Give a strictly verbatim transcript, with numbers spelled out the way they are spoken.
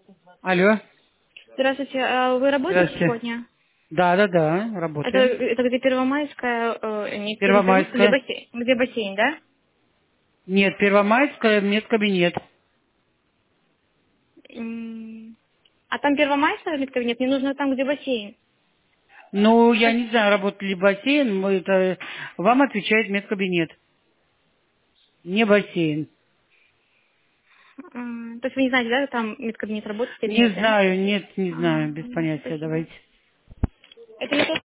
Алло. Здравствуйте, а вы работаете Здравствуйте. сегодня? Да, да, да, Это, работаем. это где Первомайская, э, не психотерапевт, где Первомайская. бассейн, где бассейн, да? Нет, Первомайская, медкабинет. М, А там Первомайская медкабинет, мне нужно там, где бассейн. Ну, я не знаю, работает ли бассейн, мы это, вам отвечает медкабинет, не бассейн. М, То есть вы не знаете, да, там медкабинет работает или Не нет, да? знаю, нет, не А, знаю, без м, понятия, Спасибо. давайте. Это не то,